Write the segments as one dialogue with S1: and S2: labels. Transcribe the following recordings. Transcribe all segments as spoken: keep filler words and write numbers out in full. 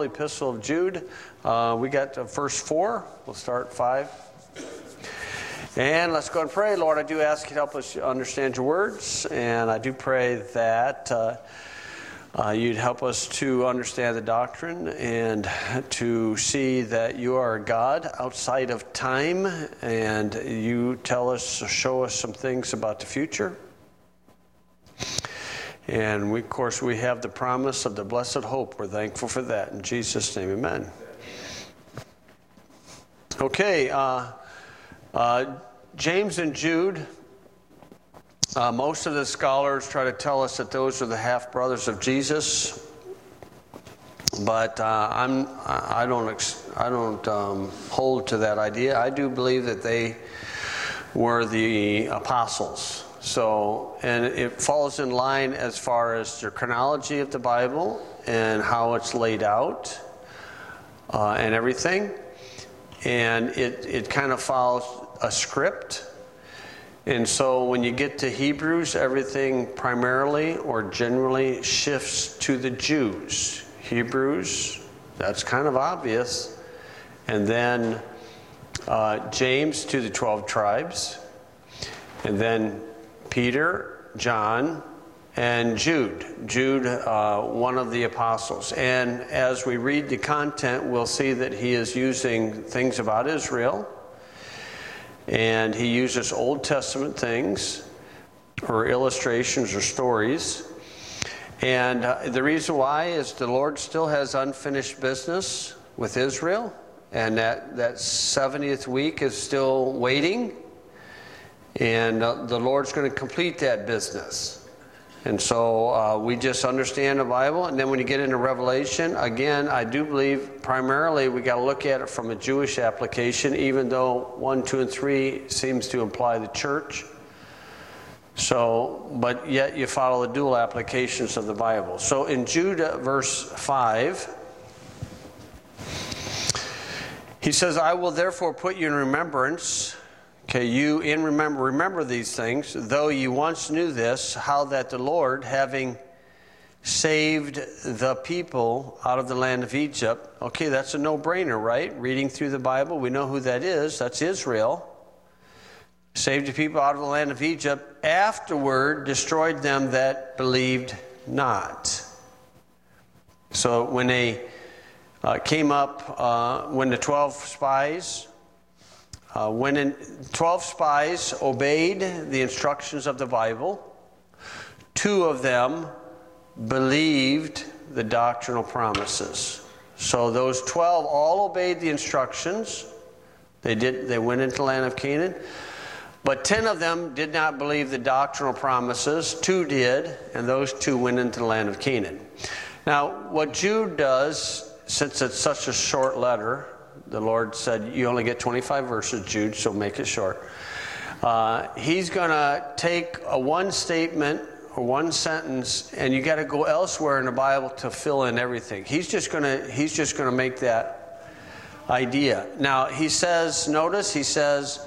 S1: Epistle of Jude. Uh, we got the first four. We'll start five. And let's go and pray. Lord, I do ask you to help us understand your words. And I do pray that uh, uh, you'd help us to understand the doctrine and to see that you are a God outside of time. And you tell us, show us some things about the future. And we, of course, we have the promise of the blessed hope. We're thankful for that. In Jesus' name, amen. Okay, uh, uh, James and Jude, uh, most of the scholars try to tell us that those are the half-brothers of Jesus. But uh, I'm, I don't, I don't um, hold to that idea. I do believe that they were the apostles. So, and it falls in line as far as the chronology of the Bible and how it's laid out uh, and everything. And it, it kind of follows a script. And so when you get to Hebrews, everything primarily or generally shifts to the Jews. Hebrews, that's kind of obvious. And then uh, James to the twelve tribes. And then Peter, John, and Jude. Jude, uh, one of the apostles. And as we read the content, we'll see that he is using things about Israel. And he uses Old Testament things or illustrations or stories. And uh, the reason why is the Lord still has unfinished business with Israel. And that, that seventieth week is still waiting. And uh, the Lord's going to complete that business. And so uh, we just understand the Bible. And then when you get into Revelation, again, I do believe primarily we got to look at it from a Jewish application, even though one, two, and three seems to imply the church. So, but yet you follow the dual applications of the Bible. So in Jude verse five, he says, I will therefore put you in remembrance. Okay, you in remember remember these things, though you once knew this, how that the Lord, having saved the people out of the land of Egypt. Okay, that's a no-brainer, right? Reading through the Bible, we know who that is. That's Israel. Saved the people out of the land of Egypt. Afterward, destroyed them that believed not. So when they uh, came up, uh, when the twelve spies... Uh, when in, twelve spies obeyed the instructions of the Bible, two of them believed the doctrinal promises. So those twelve all obeyed the instructions. They did. They went into the land of Canaan. But ten of them did not believe the doctrinal promises. Two did, and those two went into the land of Canaan. Now, what Jude does, since it's such a short letter, the Lord said, you only get twenty-five verses, Jude, so make it short. Uh, he's going to take a one statement or one sentence, and you got to go elsewhere in the Bible to fill in everything. He's just going to he's just going to make that idea. Now, he says, notice, he says,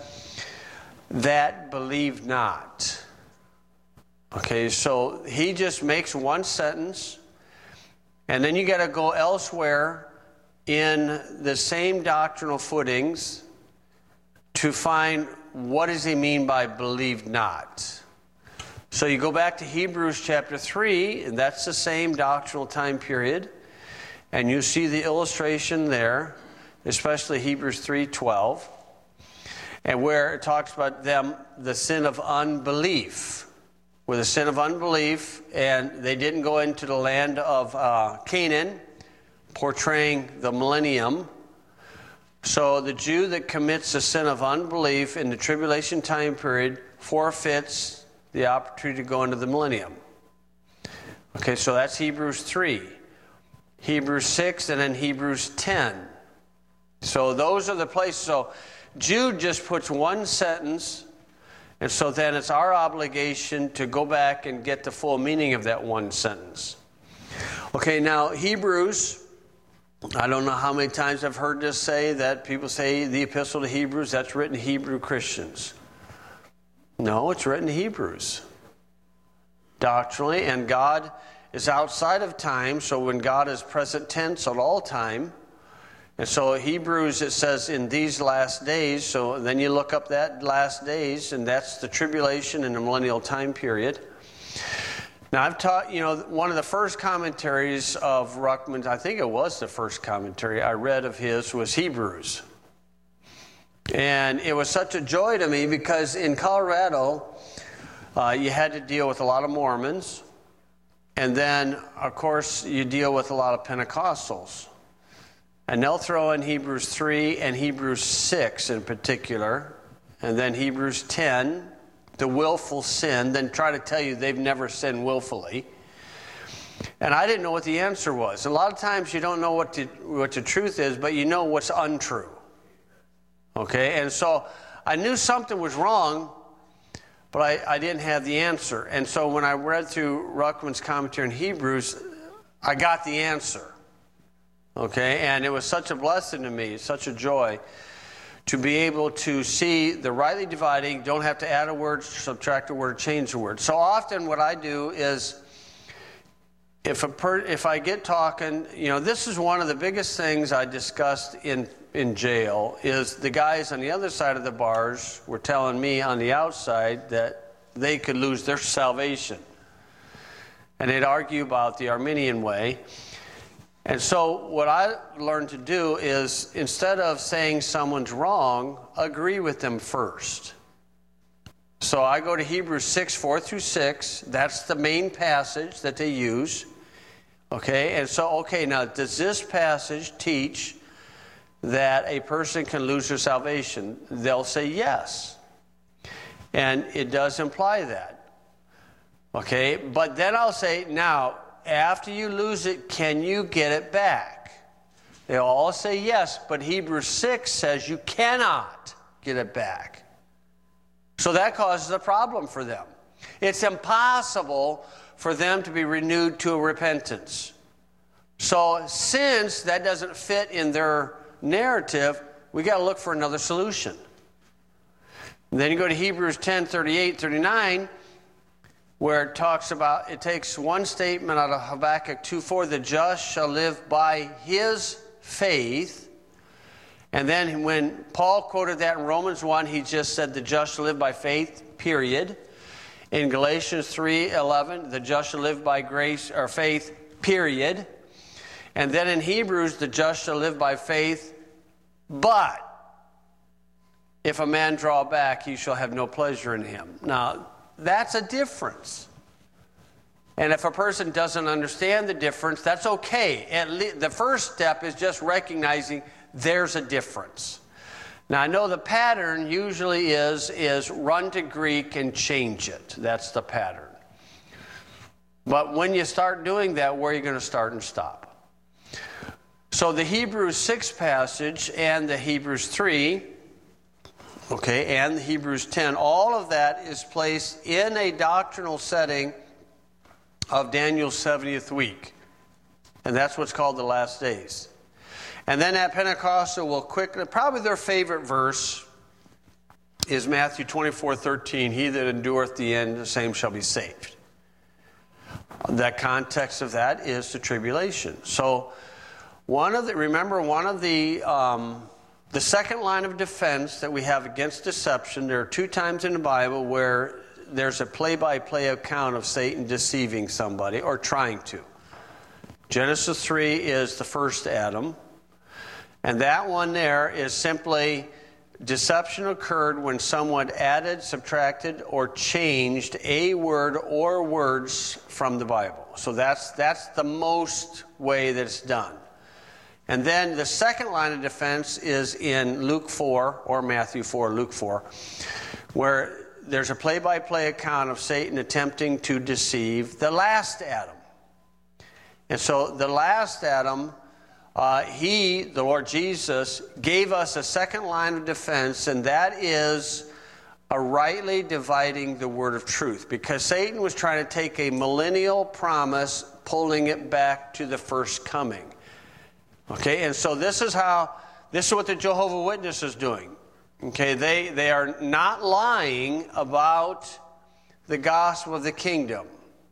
S1: that believe not. Okay, so he just makes one sentence, and then you got to go elsewhere in the same doctrinal footings to find what does he mean by believe not. So you go back to Hebrews chapter three, and that's the same doctrinal time period, and you see the illustration there, especially Hebrews three twelve, and where it talks about them, the sin of unbelief, with the sin of unbelief, and they didn't go into the land of uh, Canaan, portraying the millennium. So the Jew that commits the sin of unbelief in the tribulation time period forfeits the opportunity to go into the millennium. Okay, so that's Hebrews three. Hebrews six, and then Hebrews ten. So those are the places. So Jude just puts one sentence, and so then it's our obligation to go back and get the full meaning of that one sentence. Okay, now Hebrews, I don't know how many times I've heard this say that people say the epistle to Hebrews, that's written to Hebrew Christians. No, it's written to Hebrews. Doctrinally, and God is outside of time, so when God is present tense at all time. And so Hebrews, it says in these last days, so then you look up that last days, and that's the tribulation in the millennial time period. Now I've taught, you know, one of the first commentaries of Ruckman's, I think it was the first commentary I read of his, was Hebrews. And it was such a joy to me because in Colorado, uh, you had to deal with a lot of Mormons. And then, of course, you deal with a lot of Pentecostals. And they'll throw in Hebrews three and Hebrews six in particular. And then Hebrews ten, the willful sin, then try to tell you they've never sinned willfully. And I didn't know what the answer was. A lot of times you don't know what the, what the truth is, but you know what's untrue. Okay? And so I knew something was wrong, but I, I didn't have the answer. And so when I read through Ruckman's commentary in Hebrews, I got the answer. Okay? And it was such a blessing to me, such a joy to be able to see the rightly dividing, don't have to add a word, subtract a word, change a word. So often what I do is, if a per, if I get talking, you know, this is one of the biggest things I discussed in, in jail, is the guys on the other side of the bars were telling me on the outside that they could lose their salvation. And they'd argue about the Arminian way. And so what I learned to do is, instead of saying someone's wrong, agree with them first. So I go to Hebrews six, four through six. That's the main passage that they use. Okay, and so, okay, now does this passage teach that a person can lose their salvation? They'll say yes. And it does imply that. Okay, but then I'll say, now, after you lose it, can you get it back? They'll all say yes, but Hebrews six says you cannot get it back. So that causes a problem for them. It's impossible for them to be renewed to a repentance. So since that doesn't fit in their narrative, we got to look for another solution. And then you go to Hebrews ten, thirty-eight, thirty-nine, where it talks about, it takes one statement out of Habakkuk two four, the just shall live by his faith. And then when Paul quoted that in Romans one, he just said the just shall live by faith, period. In Galatians three eleven, the just shall live by grace or faith, period. And then in Hebrews, the just shall live by faith, but if a man draw back, he shall have no pleasure in him. Now, that's a difference. And if a person doesn't understand the difference, that's okay. At least the first step is just recognizing there's a difference. Now, I know the pattern usually is, is run to Greek and change it. That's the pattern. But when you start doing that, where are you going to start and stop? So the Hebrews six passage and the Hebrews three, okay, and the Hebrews ten, all of that is placed in a doctrinal setting of Daniel's seventieth week. And that's what's called the last days. And then at Pentecostal, we'll quickly, probably their favorite verse is Matthew twenty-four thirteen, he that endureth the end, the same shall be saved. The context of that is the tribulation. So one of the, remember one of the, um, the second line of defense that we have against deception, there are two times in the Bible where there's a play-by-play account of Satan deceiving somebody or trying to. Genesis three is the first Adam. And that one there is simply deception occurred when someone added, subtracted, or changed a word or words from the Bible. So that's that's the most way that it's done. And then the second line of defense is in Luke four, or Matthew four, Luke four, where there's a play-by-play account of Satan attempting to deceive the last Adam. And so the last Adam, uh, he, the Lord Jesus, gave us a second line of defense, and that is a rightly dividing the word of truth. Because Satan was trying to take a millennial promise, pulling it back to the first coming. Okay, and so this is how, this is what the Jehovah's Witness is doing. Okay, they, they are not lying about the gospel of the kingdom.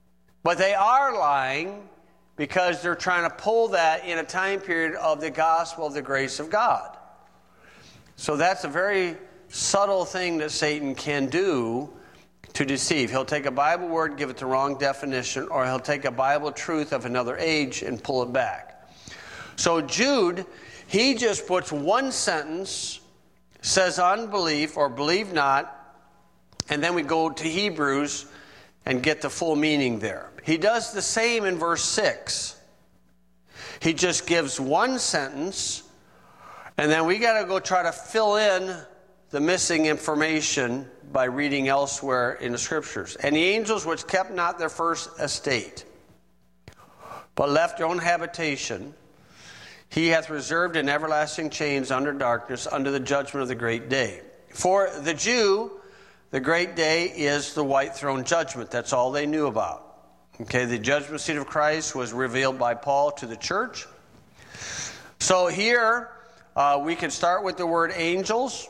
S1: But they are lying because they're trying to pull that in a time period of the gospel of the grace of God. So that's a very subtle thing that Satan can do to deceive. He'll take a Bible word, give it the wrong definition, or he'll take a Bible truth of another age and pull it back. So Jude, he just puts one sentence, says unbelief or believe not, and then we go to Hebrews and get the full meaning there. He does the same in verse six. He just gives one sentence, and then we got to go try to fill in the missing information by reading elsewhere in the Scriptures. And the angels which kept not their first estate, but left their own habitation, he hath reserved in everlasting chains under darkness, under the judgment of the great day. For the Jew, the great day is the white throne judgment. That's all they knew about. Okay, the judgment seat of Christ was revealed by Paul to the church. So here uh, we can start with the word angels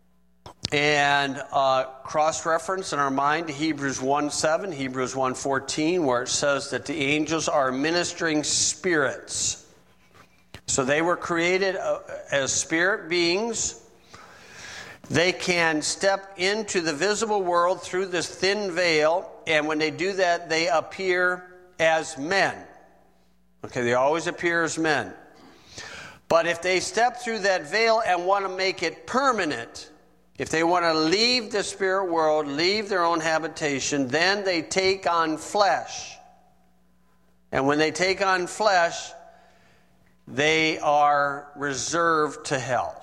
S1: and uh, cross-reference in our mind to Hebrews one seven, Hebrews one fourteen, where it says that the angels are ministering spirits. So they were created uh, as spirit beings. They can step into the visible world through this thin veil, and when they do that, they appear as men. Okay, they always appear as men. But if they step through that veil and want to make it permanent, if they want to leave the spirit world, leave their own habitation, then they take on flesh. And when they take on flesh, they are reserved to hell.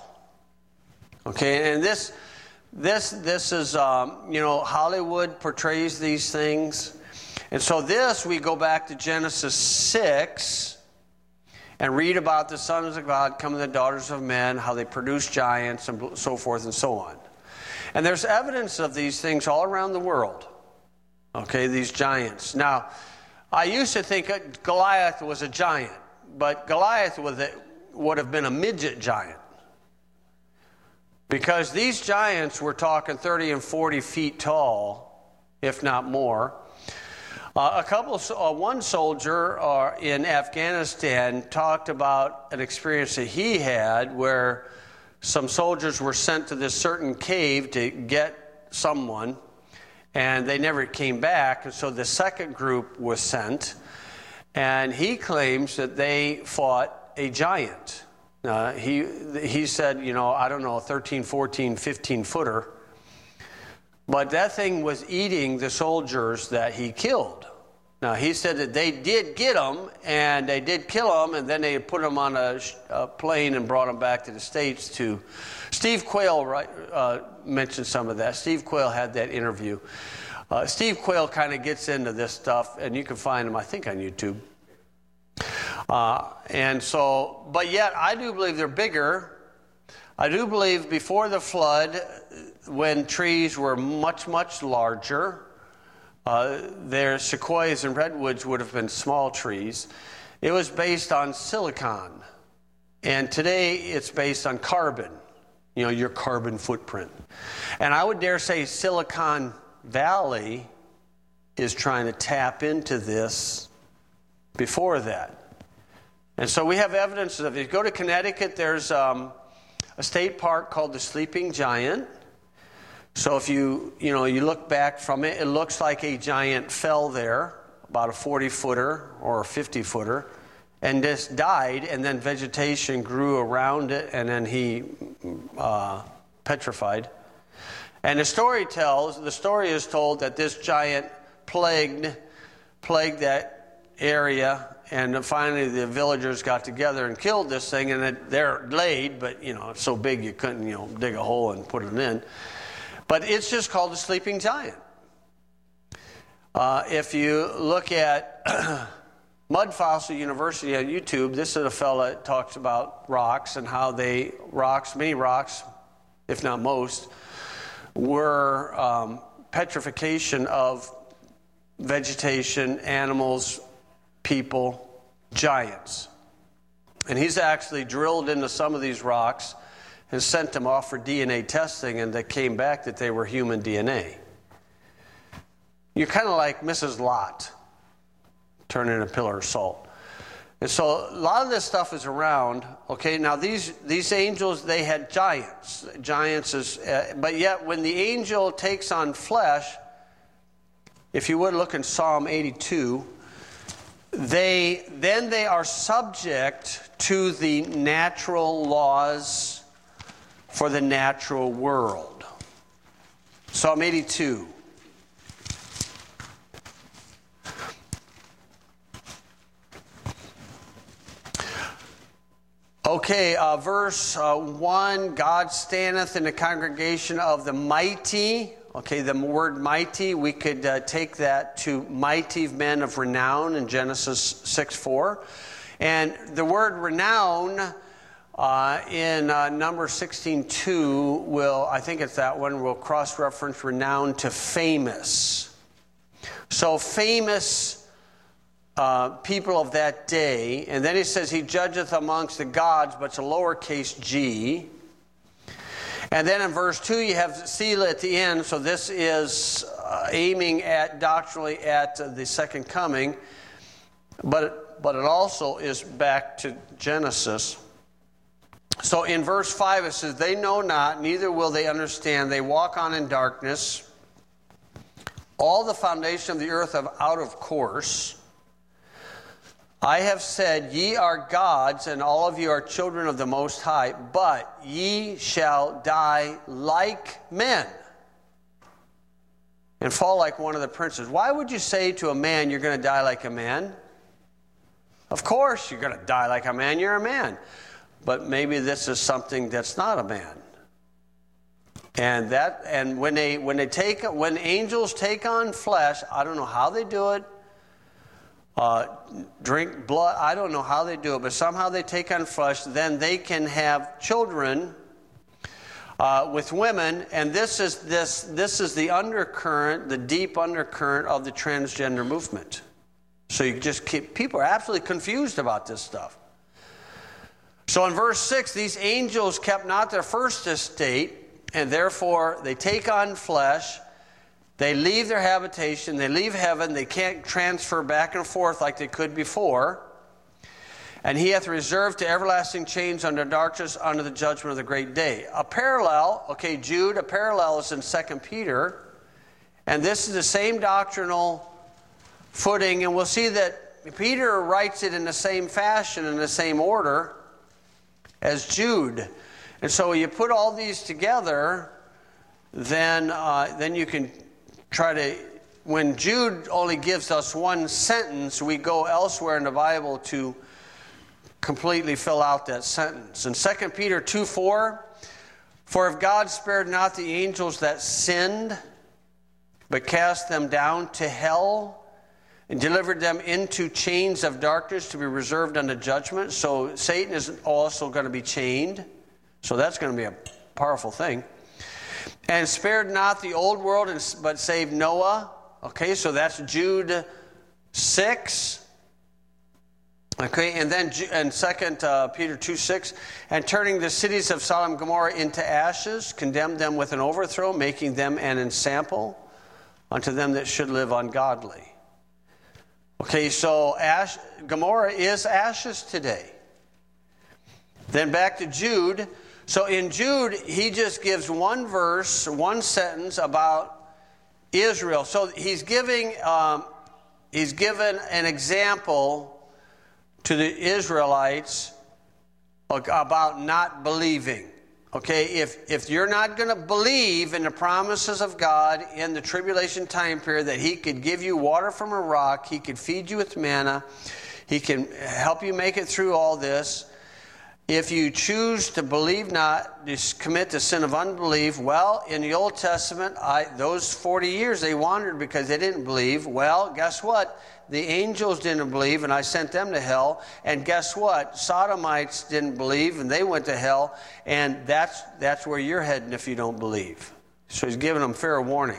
S1: Okay, and this, this, this is, um, you know, Hollywood portrays these things. And so this, we go back to Genesis six and read about the sons of God coming to the daughters of men, how they produce giants and so forth and so on. And there's evidence of these things all around the world. Okay, these giants. Now, I used to think Goliath was a giant, but Goliath was a, would have been a midget giant. Because these giants were talking thirty and forty feet tall, if not more. Uh, a couple, uh, one soldier uh, in Afghanistan talked about an experience that he had where some soldiers were sent to this certain cave to get someone, and they never came back. And so the second group was sent, and he claims that they fought a giant. Uh, he he said, you know, I don't know, thirteen, fourteen, fifteen footer. But that thing was eating the soldiers that he killed. Now, he said that they did get them, and they did kill them, and then they put them on a, a plane and brought them back to the States to... Steve Quayle right, uh, mentioned some of that. Steve Quayle had that interview. Uh, Steve Quayle kind of gets into this stuff, and you can find him, I think, on YouTube. Uh, and so, but yet, I do believe they're bigger. I do believe before the flood, when trees were much, much larger, uh, their sequoias and redwoods would have been small trees. It was based on silicon. And today, it's based on carbon, you know, your carbon footprint. And I would dare say Silicon Valley is trying to tap into this before that. And so we have evidence of it. If you go to Connecticut, there's um, a state park called the Sleeping Giant. So if you, you know, you look back from it, it looks like a giant fell there, about a forty-footer or a fifty-footer, and just died, and then vegetation grew around it, and then he uh, petrified. And the story tells, the story is told that this giant plagued, plagued that area, and finally the villagers got together and killed this thing, and it, they're laid, but, you know, it's so big you couldn't, you know, dig a hole and put it in. But it's just called the Sleeping Giant. Uh, if you look at Mud Fossil University on YouTube, this is a fella that talks about rocks and how they, rocks, many rocks, if not most, were um, petrification of vegetation, animals, people, giants. And he's actually drilled into some of these rocks and sent them off for D N A testing, and they came back that they were human D N A. You're kind of like Missus Lot. turn into a pillar of salt. And so a lot of this stuff is around. Okay, now these these angels, they had giants. Giants is, uh, but yet when the angel takes on flesh, if you would look in Psalm eighty-two, they then they are subject to the natural laws for the natural world. Psalm eighty-two. Okay, uh, verse uh, one, God standeth in the congregation of the mighty. Okay, the word mighty, we could uh, take that to mighty men of renown in Genesis six four. And the word renown uh, in uh, number sixteen two will, I think it's that one, will cross-reference renown to famous. So famous Uh, people of that day. And then he says he judgeth amongst the gods, but it's a lowercase g. And then in verse two you have Selah at the end. So this is uh, aiming at doctrinally at uh, the second coming. But it, but it also is back to Genesis. So in verse five it says, they know not, neither will they understand. They walk on in darkness. All the foundation of the earth are out of course. I have said, ye are gods, and all of you are children of the Most High, but ye shall die like men and fall like one of the princes. Why would you say to a man, you're going to die like a man? Of course you're going to die like a man. You're a man. But maybe this is something that's not a man. And that, and when they when they take when angels take on flesh, I don't know how they do it. Uh, drink blood, I don't know how they do it, but somehow they take on flesh, then they can have children uh, with women, and this is this this is the undercurrent, the deep undercurrent of the transgender movement. So you just keep, people are absolutely confused about this stuff. So in verse six, these angels kept not their first estate, and therefore they take on flesh. They leave their habitation, they leave heaven, they can't transfer back and forth like they could before. And he hath reserved to everlasting chains under darkness, under the judgment of the great day. A parallel, okay, Jude, a parallel is in Second Peter. And this is the same doctrinal footing, and we'll see that Peter writes it in the same fashion, in the same order as Jude. And so you put all these together, then uh, then you can try to, when Jude only gives us one sentence, we go elsewhere in the Bible to completely fill out that sentence. In Second Peter two four, for if God spared not the angels that sinned, but cast them down to hell, and delivered them into chains of darkness to be reserved unto judgment. So Satan is also going to be chained. So that's going to be a powerful thing. And spared not the old world, but saved Noah. Okay, so that's Jude six. Okay, and then in Second uh, Peter two six, and turning the cities of Sodom and Gomorrah into ashes, condemned them with an overthrow, making them an ensample unto them that should live ungodly. Okay, so Ash, Gomorrah is ashes today. Then back to Jude. So in Jude, he just gives one verse, one sentence about Israel. So he's giving, um, he's given an example to the Israelites about not believing. Okay, if if you're not going to believe in the promises of God in the tribulation time period, that he could give you water from a rock, he could feed you with manna, he can help you make it through all this. If you choose to believe not, to commit the sin of unbelief, well, in the Old Testament, I, those forty years they wandered because they didn't believe. Well, guess what? The angels didn't believe, and I sent them to hell. And guess what? Sodomites didn't believe, and they went to hell. And that's that's where you're heading if you don't believe. So he's giving them fair warning.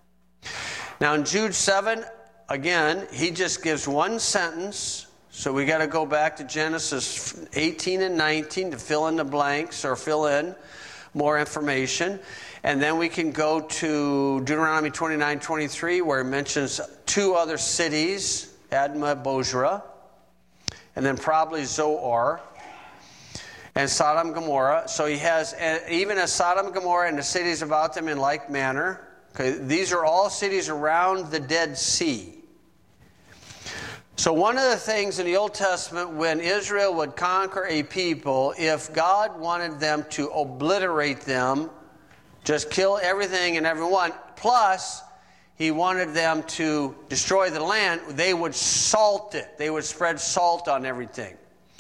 S1: Now in Jude seven, again, he just gives one sentence. So we got to go back to Genesis eighteen and nineteen to fill in the blanks or fill in more information. And then we can go to Deuteronomy twenty-nine twenty-three, where it mentions two other cities Admah, Bozrah, and then probably Zoar, and Sodom and Gomorrah. So he has, even as Sodom and Gomorrah and the cities about them in like manner. Okay, these are all cities around the Dead Sea. So one of the things in the Old Testament, when Israel would conquer a people, if God wanted them to obliterate them, just kill everything and everyone, plus he wanted them to destroy the land, they would salt it. They would spread salt on everything.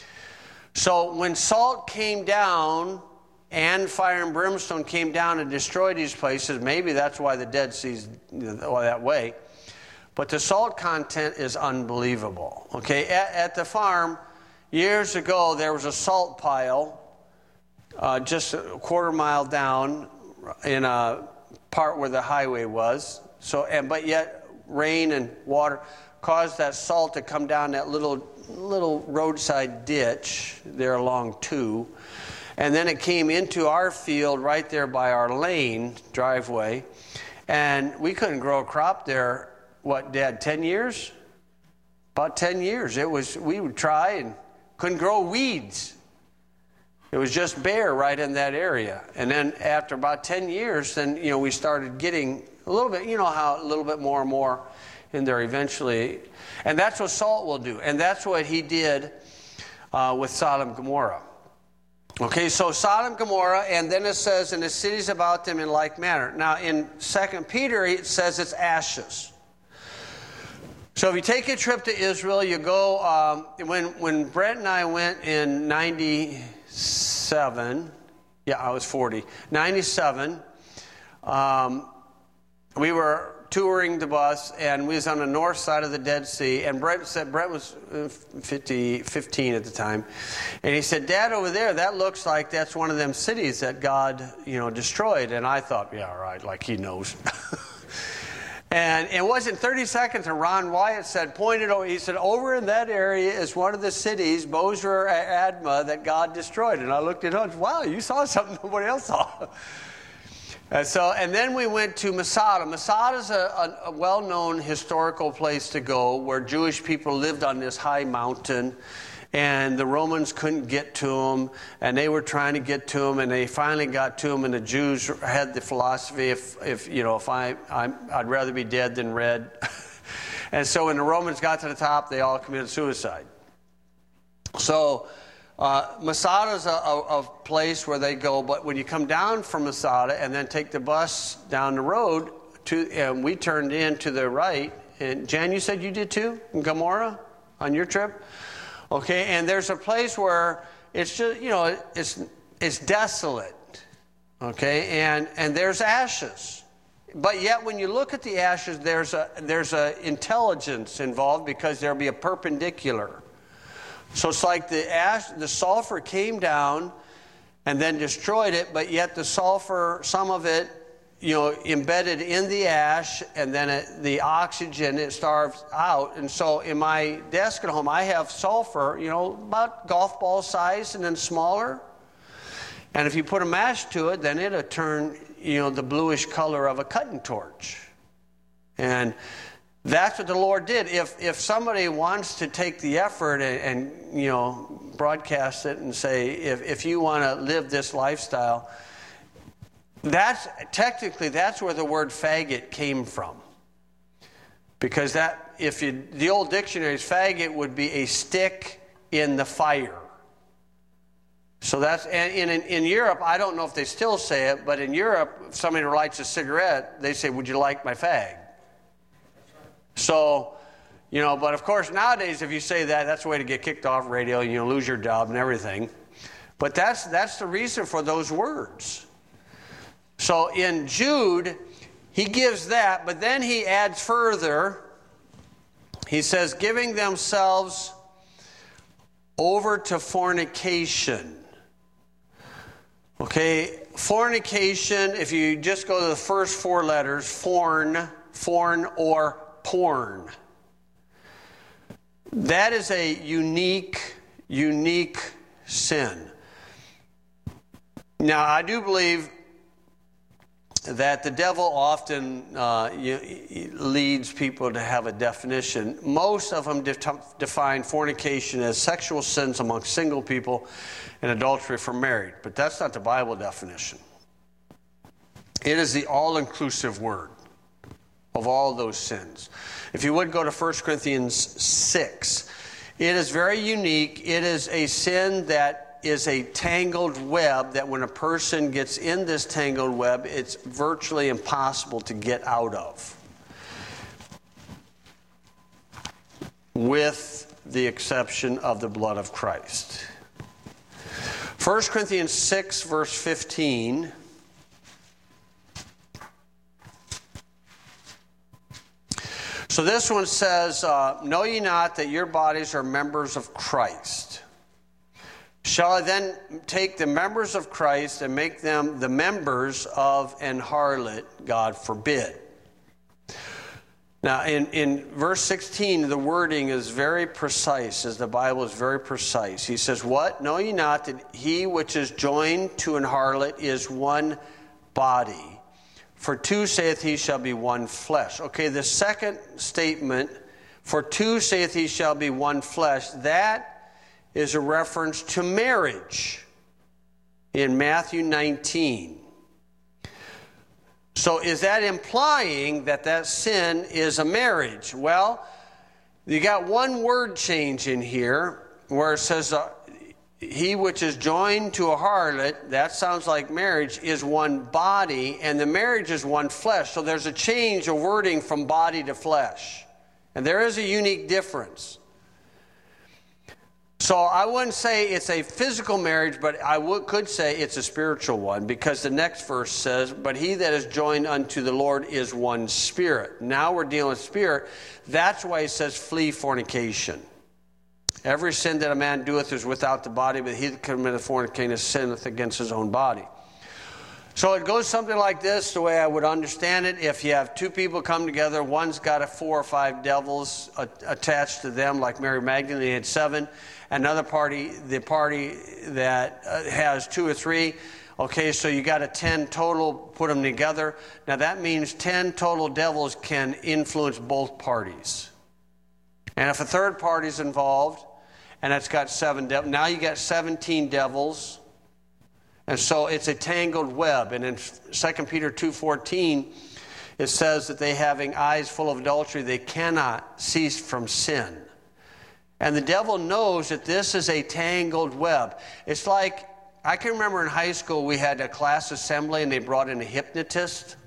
S1: So when salt came down and fire and brimstone came down and destroyed these places, maybe that's why the Dead Sea's that way. But the salt content is unbelievable. Okay, at, at the farm, years ago, there was a salt pile uh, just a quarter mile down in a part where the highway was. So, and but yet rain and water caused that salt to come down that little little roadside ditch there along two, and then it came into our field right there by our lane driveway, and we couldn't grow a crop there. What, Dad, ten years? About ten years. It was, we would try and couldn't grow weeds. It was just bare right in that area. And then after about ten years, then, you know, we started getting a little bit, you know how a little bit more and more in there eventually. And that's what salt will do. And that's what he did uh, with Sodom and Gomorrah. Okay, so Sodom and Gomorrah, and then it says, in the cities about them in like manner. Now in Second Peter, it says it's ashes. So if you take a trip to Israel, you go, um, when, when Brett and I went in ninety-seven, yeah, I was forty, ninety-seven, um, we were touring the bus, and we was on the north side of the Dead Sea, and Brett said, Brett was fifty, fifteen at the time, and he said, Dad, over there, that looks like that's one of them cities that God, you know, destroyed. And I thought, yeah, right, like he knows. And it wasn't thirty seconds, and Ron Wyatt said, pointed over, he said, over in that area is one of the cities, Bozrah, Admah, that God destroyed. And I looked at him and said, wow, you saw something nobody else saw. And so, and then we went to Masada. Masada is a, a, a well-known historical place to go where Jewish people lived on this high mountain, and the Romans couldn't get to them, and they were trying to get to them, and they finally got to them, and the Jews had the philosophy, if, if you know, if I, I'm, I'd rather be dead than red. And so when the Romans got to the top, they all committed suicide. So uh, Masada is a, a, a place where they go, but when you come down from Masada and then take the bus down the road, to, and we turned in to the right, and Jan, you said you did too, in Gomorrah, on your trip? Okay, and there's a place where it's just, you know, it's it's desolate. Okay, and and there's ashes. But yet when you look at the ashes, there's a there's a intelligence involved, because there'll be a perpendicular. So it's like the ash, the sulfur came down and then destroyed it, but yet the sulfur, some of it, you know, embedded in the ash, and then it, the oxygen, it starves out. And so in my desk at home, I have sulfur, you know, about golf ball size and then smaller. And if you put a match to it, then it'll turn, you know, the bluish color of a cutting torch. And that's what the Lord did. If if somebody wants to take the effort and, and you know, broadcast it and say, if, if you want to live this lifestyle, that's technically that's where the word faggot came from, because that if you the old dictionary's faggot would be a stick in the fire. So that's and in in Europe, I don't know if they still say it, but in Europe, if somebody lights a cigarette, they say, "Would you like my fag?" So, you know, but of course nowadays, if you say that, that's a way to get kicked off radio, and you know, lose your job and everything. But that's that's the reason for those words. So in Jude, he gives that, but then he adds further. He says, giving themselves over to fornication. Okay, fornication, if you just go to the first four letters, forn, forn, or porn. That is a unique, unique sin. Now, I do believe that the devil often uh, you, leads people to have a definition. Most of them de- define fornication as sexual sins among single people and adultery for married. But that's not the Bible definition. It is the all-inclusive word of all those sins. If you would go to First Corinthians six, it is very unique. It is a sin that is a tangled web that when a person gets in this tangled web, it's virtually impossible to get out of, with the exception of the blood of Christ. First Corinthians six, verse fifteen. So this one says, uh, know ye not that your bodies are members of Christ? Shall I then take the members of Christ and make them the members of an harlot? God forbid. Now, in, in verse sixteen, the wording is very precise, as the Bible is very precise. He says, what? Know ye not that he which is joined to an harlot is one body? For two, saith he, shall be one flesh. Okay, the second statement, for two, saith he, shall be one flesh, that is a reference to marriage in Matthew nineteen. So is that implying that that sin is a marriage? Well, you got one word change in here where it says, uh, he which is joined to a harlot, that sounds like marriage, is one body, and the marriage is one flesh. So there's a change of wording from body to flesh. And there is a unique difference. So I wouldn't say it's a physical marriage, but I would, could say it's a spiritual one, because the next verse says, but he that is joined unto the Lord is one spirit. Now we're dealing with spirit. That's why he says flee fornication. Every sin that a man doeth is without the body, but he that committeth fornication sinneth against his own body. So it goes something like this, the way I would understand it. If you have two people come together, one's got a four or five devils attached to them, like Mary Magdalene had seven. Another party, the party that has two or three. Okay, so you got a ten total, put them together. Now that means ten total devils can influence both parties. And if a third party's involved, and it's got seven devils, now you got seventeen devils. And so it's a tangled web. And in Second Peter two fourteen, it says that they, having eyes full of adultery, they cannot cease from sin. And the devil knows that this is a tangled web. It's like, I can remember in high school we had a class assembly and they brought in a hypnotist.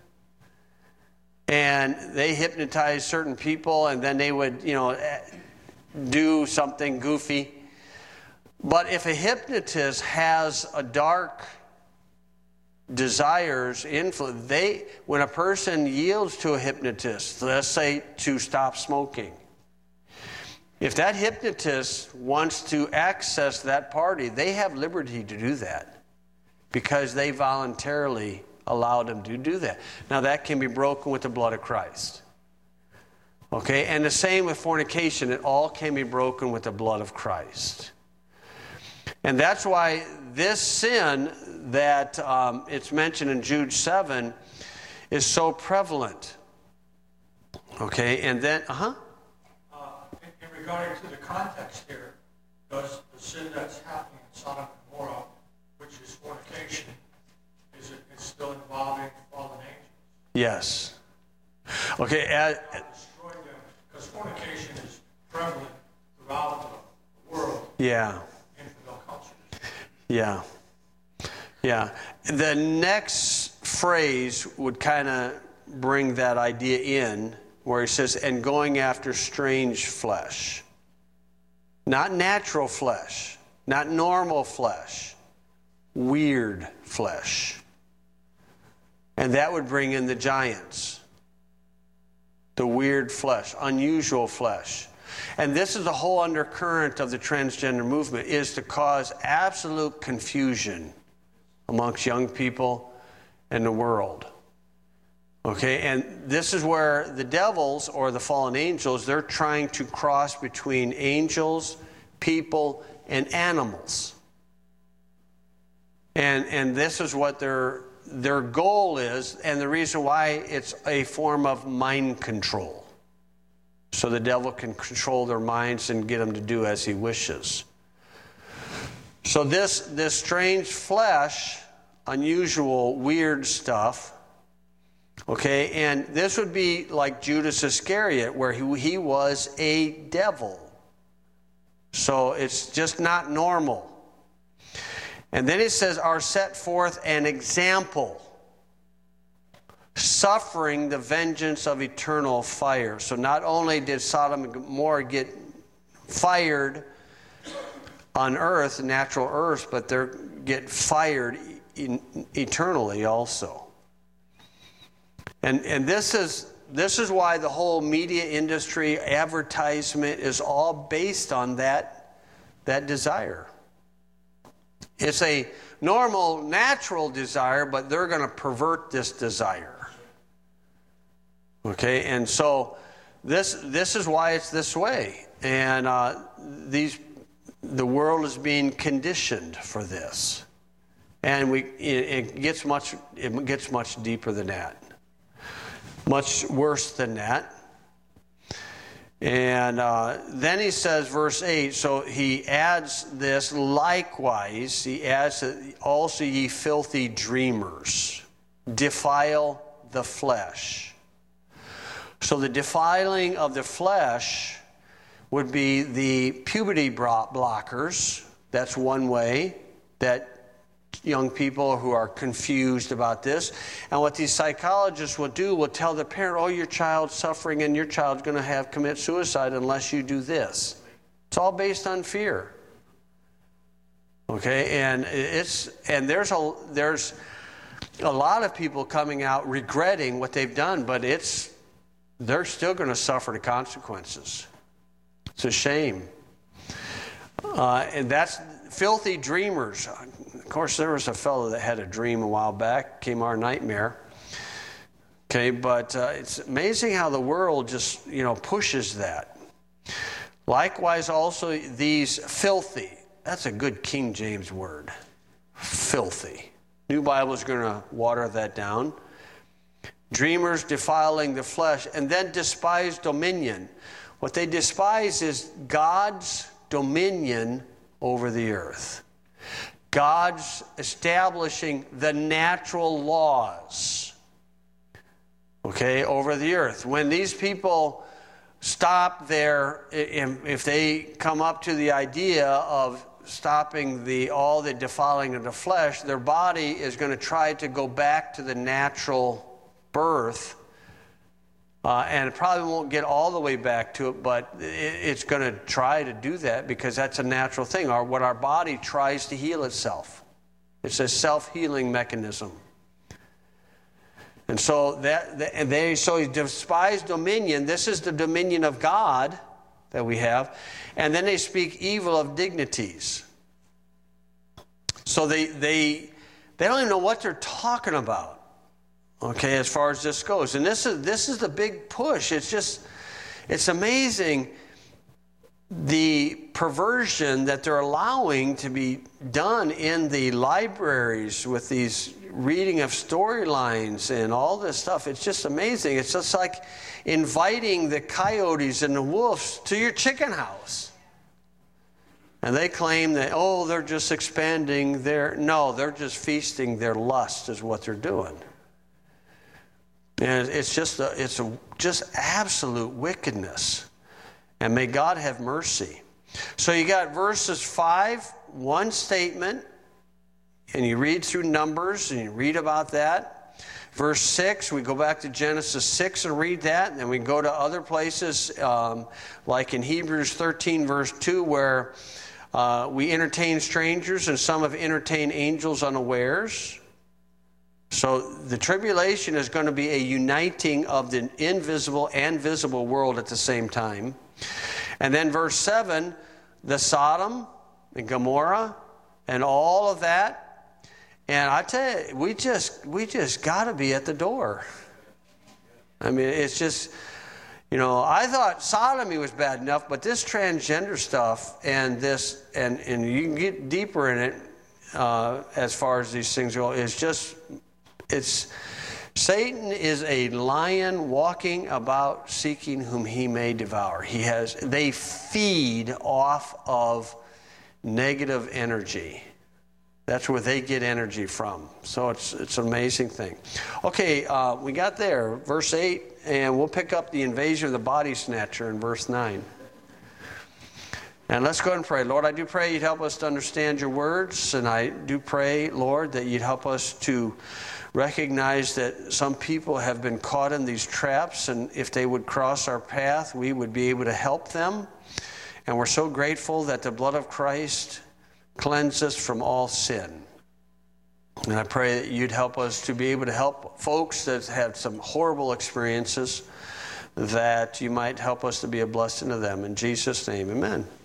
S1: And they hypnotized certain people, and then they would, you know, do something goofy. But if a hypnotist has a dark desires, influence, they, when a person yields to a hypnotist, let's say to stop smoking, if that hypnotist wants to access that party, they have liberty to do that because they voluntarily allowed them to do that. Now that can be broken with the blood of Christ. Okay, and the same with fornication. It all can be broken with the blood of Christ. And that's why this sin that um, it's mentioned in Jude seven is so prevalent. Okay, and then, uh-huh.
S2: Uh, in, in regarding to the context here, does the sin that's happening in Sodom and Gomorrah, which is fornication, is it it's still involving fallen angels?
S1: Yes. Okay. Uh,
S2: destroy them, because fornication is prevalent throughout the world.
S1: Yeah.
S2: Infidel culture.
S1: Yeah. Yeah. The next phrase would kind of bring that idea in, where he says, and going after strange flesh. Not natural flesh, not normal flesh, weird flesh. And that would bring in the giants. The weird flesh, unusual flesh. And this is the whole undercurrent of the transgender movement, is to cause absolute confusion amongst young people and the world. Okay, and this is where the devils, or the fallen angels, they're trying to cross between angels, people, and animals. And and this is what their their goal is, and the reason why it's a form of mind control. So the devil can control their minds and get them to do as he wishes. So this this strange flesh, unusual, weird stuff, okay, and this would be like Judas Iscariot, where he, he was a devil. So it's just not normal. And then it says, are set forth an example, suffering the vengeance of eternal fire. So not only did Sodom and Gomorrah get fired on earth, natural earth, but they get fired in, eternally also. And and this is this is why the whole media industry, advertisement is all based on that that desire. It's a normal, natural desire, but they're going to pervert this desire. Okay, and so this this is why it's this way, and uh, these the world is being conditioned for this, and we it, it gets much it gets much deeper than that, much worse than that. And uh, then he says, verse eight, so he adds this, likewise, he adds, also ye filthy dreamers, defile the flesh. So the defiling of the flesh would be the puberty blockers. That's one way that young people who are confused about this. And what these psychologists will do, will tell the parent, oh, your child's suffering and your child's going to have commit suicide unless you do this. It's all based on fear. Okay, and it's and there's a there's a lot of people coming out regretting what they've done, but it's they're still going to suffer the consequences. It's a shame. Uh, and that's filthy dreamers. Of course, there was a fellow that had a dream a while back, came our nightmare. Okay, but uh, it's amazing how the world just, you know, pushes that. Likewise, also these filthy. That's a good King James word. Filthy. New Bible is going to water that down. Dreamers defiling the flesh, and then despise dominion. What they despise is God's dominion over the earth. God's establishing the natural laws, okay, over the earth. When these people stop their, if they come up to the idea of stopping the all the defiling of the flesh, their body is going to try to go back to the natural birth, uh, and it probably won't get all the way back to it, but it, it's going to try to do that because that's a natural thing. Our, what our body tries to heal itself. It's a self-healing mechanism. And so that, that and they so he despised dominion. This is the dominion of God that we have, and then they speak evil of dignities. So they they they don't even know what they're talking about. Okay, as far as this goes. And this is this is the big push. It's just, it's amazing the perversion that they're allowing to be done in the libraries with these reading of storylines and all this stuff. It's just amazing. It's just like inviting the coyotes and the wolves to your chicken house. And they claim that, oh, they're just expanding their, no, they're just feasting their lust is what they're doing. And it's just a, it's a just absolute wickedness. And may God have mercy. So you got verses five, one statement, and you read through Numbers and you read about that. Verse six, we go back to Genesis six and read that. And then we go to other places, um, like in Hebrews thirteen, verse two, where uh, we entertain strangers and some have entertained angels unawares. So the tribulation is going to be a uniting of the invisible and visible world at the same time. And then verse seven, the Sodom and Gomorrah and all of that. And I tell you, we just we just got to be at the door. I mean, it's just, you know, I thought sodomy was bad enough, but this transgender stuff and this, and, and you can get deeper in it, uh, as far as these things go is just, it's, Satan is a lion walking about seeking whom he may devour. He has, they feed off of negative energy. That's where they get energy from. So it's it's an amazing thing. Okay, uh, we got there, verse eight, and we'll pick up the invasion of the body snatcher in verse nine. And let's go ahead and pray. Lord, I do pray you'd help us to understand your words, and I do pray, Lord, that you'd help us to recognize that some people have been caught in these traps, and if they would cross our path, we would be able to help them. And we're so grateful that the blood of Christ cleanse us from all sin. And I pray that you'd help us to be able to help folks that have some horrible experiences, that you might help us to be a blessing to them. In Jesus' name, amen.